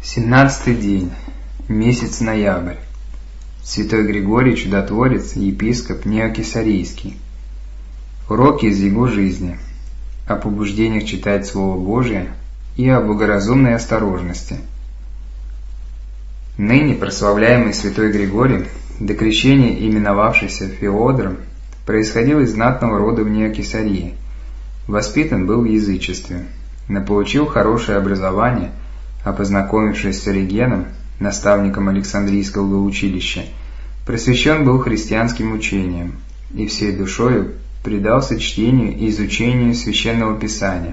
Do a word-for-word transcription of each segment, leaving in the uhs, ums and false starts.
Семнадцатый день. Месяц ноябрь. Святой Григорий Чудотворец, епископ Неокесарийский. Уроки из его жизни. О побуждениях читать Слово Божие и о благоразумной осторожности. Ныне прославляемый святой Григорий, до крещения именовавшийся Феодором, происходил из знатного рода в Неокесарии. Воспитан был в язычестве, но получил хорошее образование, а познакомившись с Оригеном, наставником Александрийского училища, просвещен был христианским учением и всей душою предался чтению и изучению Священного Писания.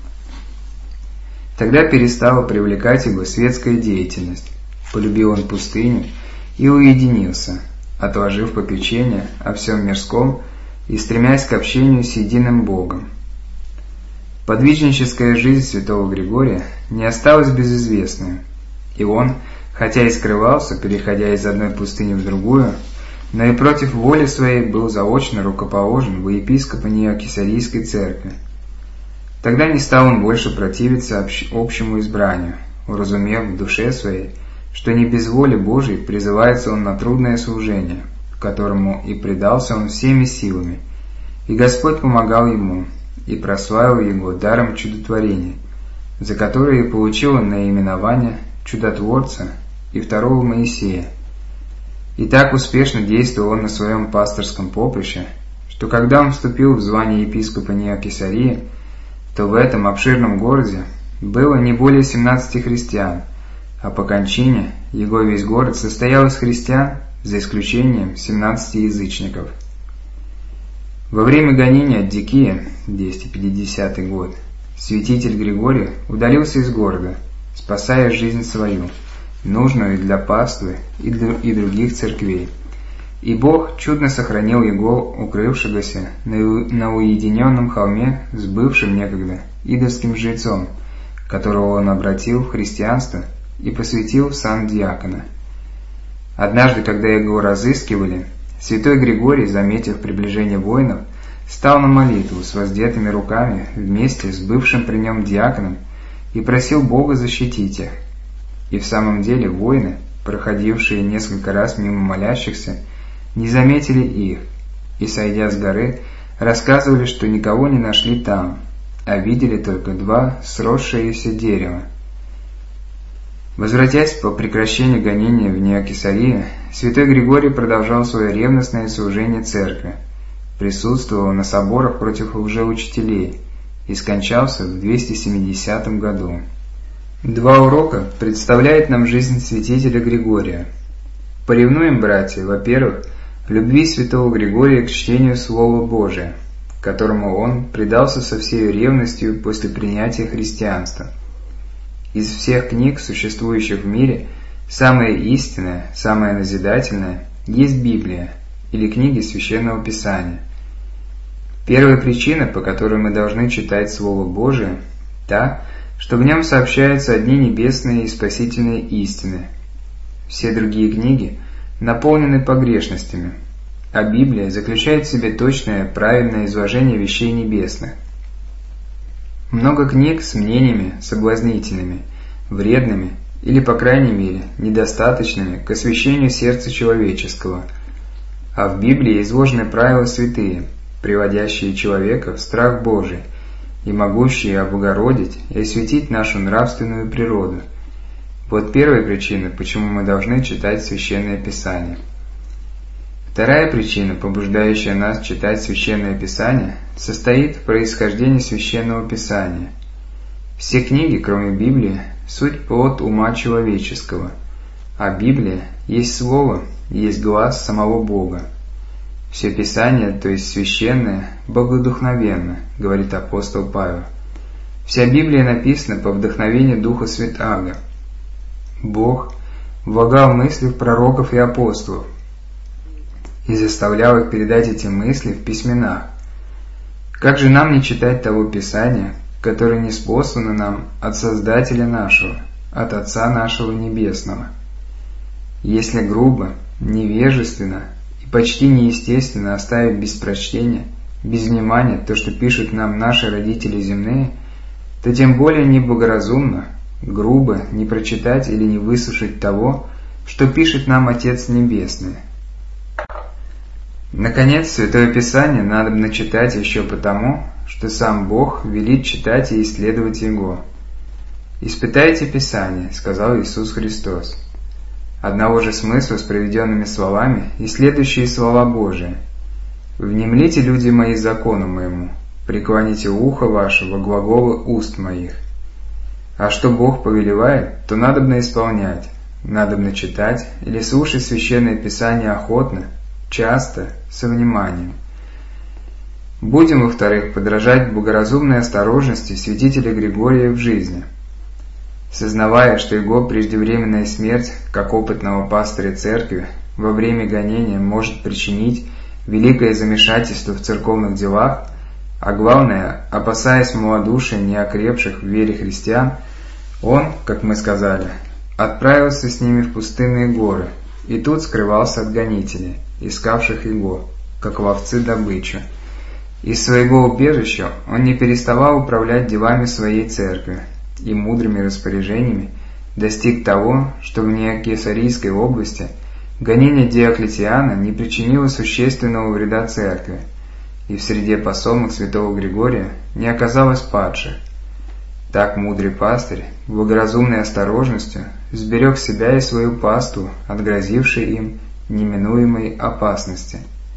Тогда перестала привлекать его светская деятельность, полюбил он пустыню и уединился, отложив попечение о всем мирском и стремясь к общению с единым Богом. Подвижническая жизнь святого Григория не осталась безызвестной, и он, хотя и скрывался, переходя из одной пустыни в другую, но и против воли своей был заочно рукоположен во епископа Неокесарийской церкви. Тогда не стал он больше противиться общему избранию, уразумев в душе своей, что не без воли Божией призывается он на трудное служение, которому и предался он всеми силами, и Господь помогал ему, и прославил его даром чудотворения, за которое и получил он наименование Чудотворца и второго Моисея. И так успешно действовал он на своем пасторском поприще, что когда он вступил в звание епископа Неокесарии, то в этом обширном городе было не более семнадцати христиан, а по кончине его весь город состоял из христиан, за исключением семнадцати язычников. Во время гонения от Дикия, двести пятидесятый год, святитель Григорий удалился из города, спасая жизнь свою, нужную для паствы и других церквей. И Бог чудно сохранил его, укрывшегося на уединенном холме с бывшим некогда идольским жрецом, которого он обратил в христианство и посвятил в сан диакона. Однажды, когда его разыскивали, святой Григорий, заметив приближение воинов, стал на молитву с воздетыми руками вместе с бывшим при нем диаконом и просил Бога защитить их. И в самом деле воины, проходившие несколько раз мимо молящихся, не заметили их, и, сойдя с горы, рассказывали, что никого не нашли там, а видели только два сросшиеся дерева. Возвратясь по прекращению гонения в Неокесарии, святой Григорий продолжал свое ревностное служение церкви, присутствовал на соборах против лжеучителей и скончался в двести семидесятом году. Два урока представляет нам жизнь святителя Григория. Поревнуем, братья, во-первых, любви святого Григория к чтению Слова Божия, которому он предался со всей ревностью после принятия христианства. Из всех книг, существующих в мире, самая истинная, самая назидательная есть Библия или книги Священного Писания. Первая причина, по которой мы должны читать Слово Божие, та, что в нем сообщаются одни небесные и спасительные истины. Все другие книги наполнены погрешностями, а Библия заключает в себе точное, правильное изложение вещей небесных. Много книг с мнениями соблазнительными, вредными или, по крайней мере, недостаточными к освящению сердца человеческого, а в Библии изложены правила святые, приводящие человека в страх Божий и могущие облагородить и осветить нашу нравственную природу. Вот первая причина, почему мы должны читать Священное Писание. Вторая причина, побуждающая нас читать Священное Писание, состоит в происхождении Священного Писания. Все книги, кроме Библии, суть плод ума человеческого, а Библия есть Слово, есть глаз самого Бога. Все Писание, то есть священное, богодухновенно, говорит апостол Павел. Вся Библия написана по вдохновению Духа Святаго. Бог влагал мысли в пророков и апостолов и заставлял их передать эти мысли в письменах. Как же нам не читать того Писания, которое ниспослано нам от Создателя нашего, от Отца нашего Небесного? Если грубо, невежественно и почти неестественно оставить без прочтения, без внимания то, что пишут нам наши родители земные, то тем более неблагоразумно, грубо не прочитать или не выслушать того, что пишет нам Отец Небесный. Наконец, Святое Писание надобно читать еще потому, что сам Бог велит читать и исследовать его. «Испытайте Писание», — сказал Иисус Христос. Одного же смысла с приведенными словами и следующие слова Божии. «Внемлите, люди мои, закону моему, преклоните ухо ваше во глаголы уст моих». А что Бог повелевает, то надобно исполнять, надобно читать или слушать Священное Писание охотно, часто, со вниманием. Будем, во-вторых, подражать богоразумной осторожности святителя Григория в жизни. Сознавая, что его преждевременная смерть, как опытного пастыря церкви, во время гонения может причинить великое замешательство в церковных делах, а главное, опасаясь малодушия неокрепших в вере христиан, он, как мы сказали, отправился с ними в пустынные горы, и тут скрывался от гонителей, искавших его, как ловцы добычу. Из своего убежища он не переставал управлять делами своей церкви, и мудрыми распоряжениями достиг того, что в Неокесарийской области гонение Диоклетиана не причинило существенного вреда церкви, и в среде посомок святого Григория не оказалось падших. Так мудрый пастырь, благоразумной осторожностью, сберег себя и свою паству от грозившей им неминуемой опасности.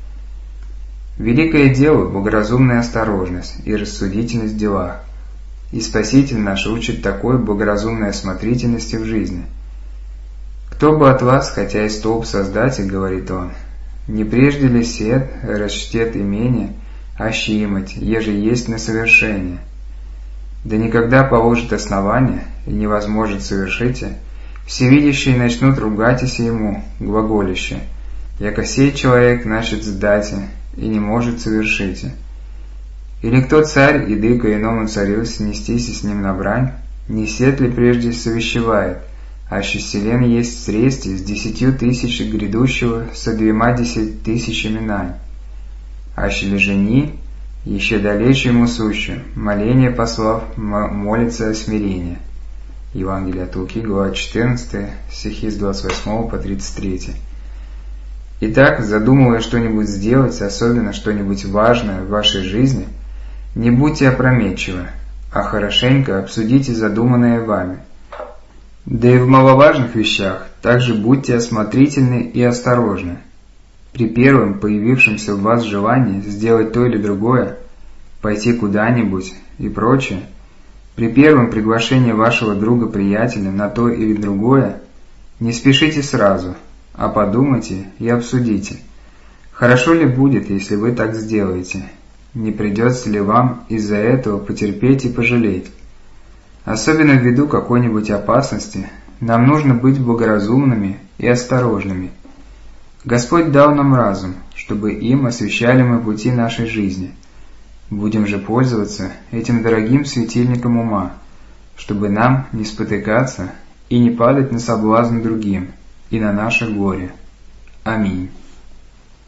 Великое дело – благоразумная осторожность и рассудительность в делах, и Спаситель наш учит такой благоразумной осмотрительности в жизни. «Кто бы от вас, хотя и столб создатель, — говорит он, — не прежде ли сед расчтет имение, аще имать, еже есть на совершение? Да никогда положит основание, и невозможно совершите, всевидящие начнут ругатися ему, глаголище, яко сей человек начат сдати, и не может совершите. Или кто царь, иды ко иному царю снестись с ним на брань, не сед ли прежде совещевает, аще селен есть в средстве с десятью тысяч грядущего со двумя десять тысячами нань? Аще ли жени, еще далече ему сущу, моление послав, молится о смирении». Евангелие от Луки, глава четырнадцатая, стихи с двадцать восьмого по тридцать третий. Итак, задумывая что-нибудь сделать, особенно что-нибудь важное в вашей жизни, не будьте опрометчивы, а хорошенько обсудите задуманное вами. Да и в маловажных вещах также будьте осмотрительны и осторожны. При первом появившемся в вас желании сделать то или другое, пойти куда-нибудь и прочее, при первом приглашении вашего друга-приятеля на то или другое, не спешите сразу, а подумайте и обсудите, хорошо ли будет, если вы так сделаете, не придется ли вам из-за этого потерпеть и пожалеть. Особенно ввиду какой-нибудь опасности, нам нужно быть благоразумными и осторожными. Господь дал нам разум, чтобы им освещали мы пути нашей жизни. Будем же пользоваться этим дорогим светильником ума, чтобы нам не спотыкаться и не падать на соблазн другим и на наше горе. Аминь.